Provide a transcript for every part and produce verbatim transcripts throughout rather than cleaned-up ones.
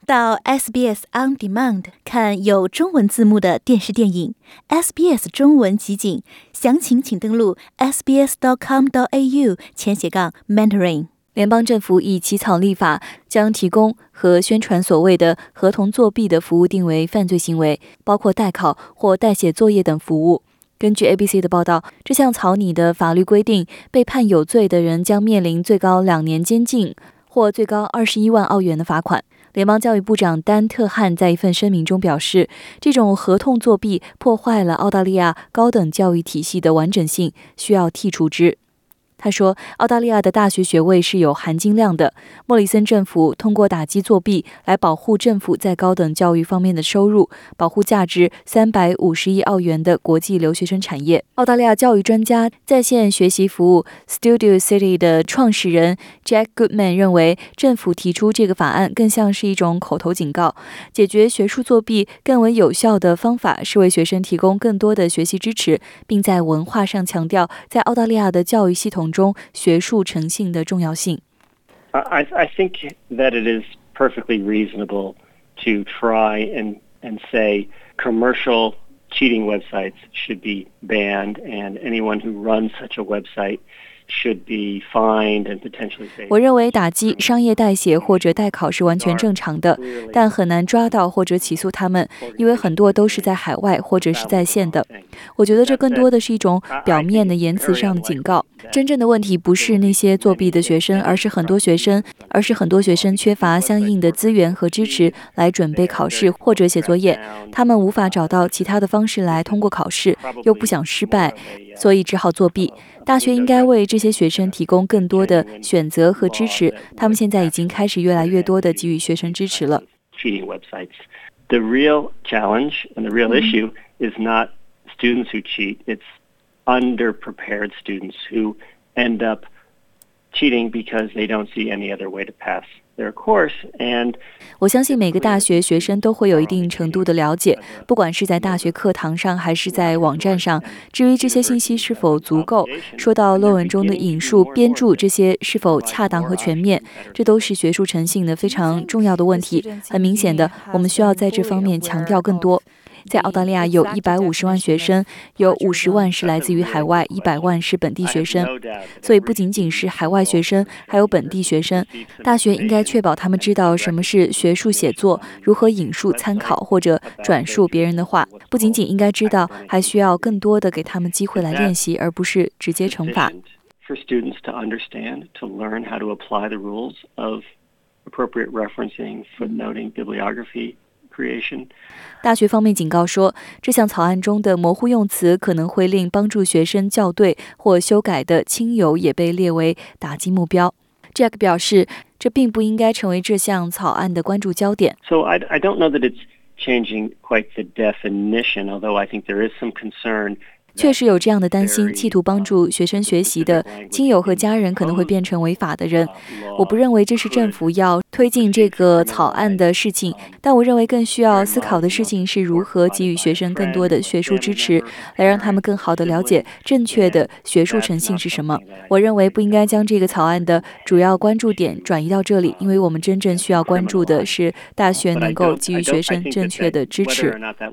到 S B S On Demand 看有中文字幕的电视电影 S B S 中文集锦，详情请登录 s b s dot com dot a u 前斜杠 mentoring。联邦政府已起草立法，将提供和宣传所谓的合同作弊的服务定为犯罪行为，包括代考或代写作业等服务。根据 A B C 的报道，这项草拟的法律规定，被判有罪的人将面临最高两年监禁或最高二十一万澳元的罚款。联邦教育部长丹特汉在一份声明中表示，这种合同作弊破坏了澳大利亚高等教育体系的完整性，需要剔除之。他说，澳大利亚的大学学位是有含金量的。莫里森政府通过打击作弊来保护政府在高等教育方面的收入，保护价值三百五十亿澳元的国际留学生产业。澳大利亚教育专家在线学习服务 Studio City 的创始人 Jack Goodman 认为，政府提出这个法案更像是一种口头警告。解决学术作弊更为有效的方法是为学生提供更多的学习支持，并在文化上强调在澳大利亚的教育系统中学术诚信的重要性。 I, I think that it is perfectly reasonable to try and, and say commercial cheating websites should be banned, and anyone who runs such a website should be fined and potentially faced. 我认为打击商业代写或者代考是完全正常的，但很难抓到或者起诉他们，因为很多都是在海外或者是在线的。我觉得这更多的是一种表面的言辞上的警告。真正的问题不是那些作弊的学生，而是很多学生，而是很多学生缺乏相应的资源和支持来准备考试或者写作业。他们无法找到其他的方式来通过考试，又不想失败，所以只好作弊。大学应该为这些学生提供更多的选择和支持，他们现在已经开始越来越多的给予学生支持了。 Cheating websites. The real challenge and the real issue is not students who cheat, it's underprepared students who end up cheating because they don't see any other way to pass their course. And 我相信每个大学学生都会有一定程度的了解，不管是在大学课堂上还是在网站上。至于这些信息是否足够，说到论文中的引述、编注这些是否恰当和全面，这都是学术诚信的非常重要的问题。很明显的，我们需要在这方面强调更多。在澳大利亚有一百五十万学生，有五十万是来自于海外，一百万是本地学生。所以不仅仅是海外学生，还有本地学生。大学应该确保他们知道什么是学术写作，如何引述、参考或者转述别人的话。不仅仅应该知道，还需要更多的给他们机会来练习，而不是直接惩罚。 For students to understand, to learn how to apply the rules of appropriate referencing, footnoting, bibliography.Creation. 大学方面警告说，这项草案中的模糊用词可能会令帮助学生校对或修改的亲友也被列为打击目标。Jack 表示，这并不应该成为这项草案的关注焦点。 So I, I don't know that it's changing quite the definition, although I think there is some concern. 确实有这样的担心，企图帮助学生学习的亲友和家人可能会变成违法的人。我不认为这是政府要推进这个草案的事情，但我认为更需要思考的事情是如何给予学生更多的学术支持，来让他们更好地了解正确的学术诚信是什么。我认为不应该将这个草案的主要关注点转移到这里，因为我们真正需要关注的是大学能够给予学生正确的支持。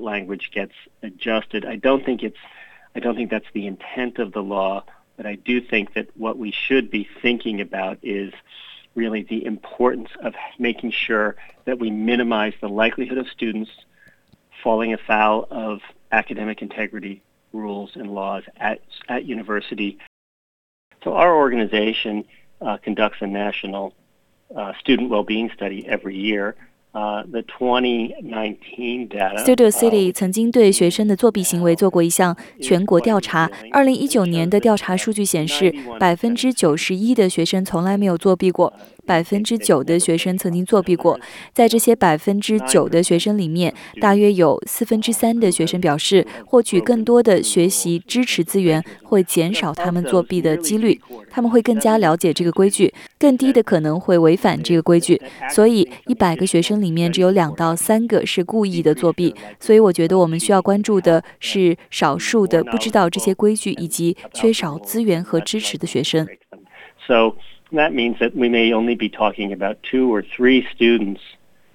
I don't think that's the intent of the law, but I do think that what we should be thinking about is really the importance of making sure that we minimize the likelihood of students falling afoul of academic integrity rules and laws at, at university. So our organization uh, conducts a national uh, student well-being study every year.Uh, the twenty nineteen data. Studio City 曾经对学生的作弊行为做过一项全国调查。二零一九年的调查数据显示，百分之九十一的学生从来没有作弊过，百分之九的学生曾经作弊过。在这些百分之九的学生里面，大约有四分之三的学生表示，获取更多的学习支持资源会减少他们作弊的几率。他们会更加了解这个规矩，更低的可能会违反这个规矩。所以，一百个学生里面只有两到三个是故意的作弊。所以，我觉得我们需要关注的是少数的不知道这些规矩以及缺少资源和支持的学生。 So that means that we may only be talking about two or three students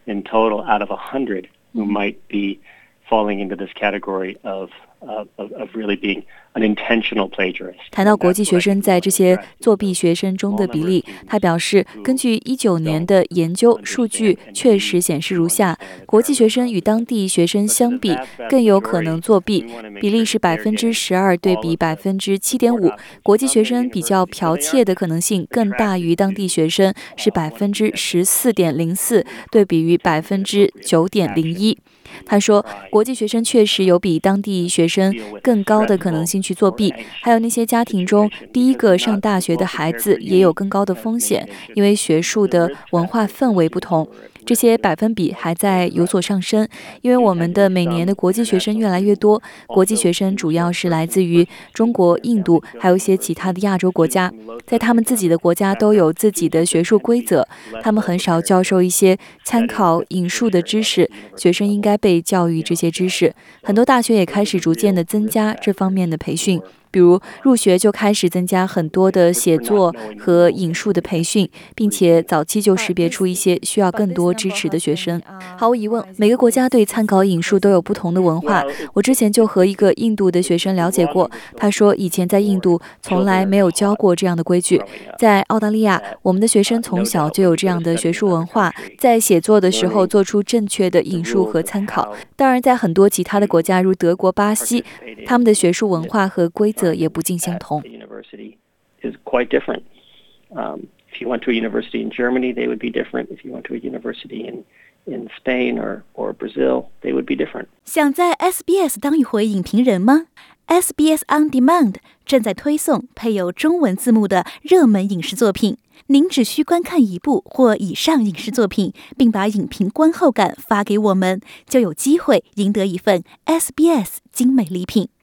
in total out of one hundred who might be falling into this category of Of, of really being an intentional plagiarist. 谈到国际学生在这些作弊学生中的比例，他表示，根据一九年的研究数据，确实显示如下：国际学生与当地学生相比，更有可能作弊，比例是百分之十二对比百分之七点五。国际学生比较剽窃的可能性更大于当地学生，是百分之十四点零四，对比于百分之九点零一。他说，国际学生确实有比当地学生更高的可能性去作弊，还有那些家庭中第一个上大学的孩子也有更高的风险，因为学术的文化氛围不同。这些百分比还在有所上升，因为我们的每年的国际学生越来越多，国际学生主要是来自于中国、印度，还有一些其他的亚洲国家，在他们自己的国家都有自己的学术规则，他们很少教授一些参考引述的知识，学生应该被教育这些知识。很多大学也开始逐渐的增加这方面的培训，比如入学就开始增加很多的写作和引述的培训，并且早期就识别出一些需要更多支持的学生。毫无疑问，每个国家对参考引述都有不同的文化。我之前就和一个印度的学生了解过，他说以前在印度从来没有教过这样的规矩。在澳大利亚，我们的学生从小就有这样的学术文化，在写作的时候做出正确的引述和参考。当然，在很多其他的国家，如德国、巴西，他们的学术文化和规则也不尽相同。 Is quite different. Um, if you went to a university in Germany, they would be different. If you went to a university in in Spain or or Brazil, they would be different. 想在 S B S 当一回影评人吗？ S B S On Demand 正在推送配有中文字幕的热门影视作品。您只需观看一部或以上影视作品，并把影评观后感发给我们，就有机会赢得一份 S B S 精美礼品。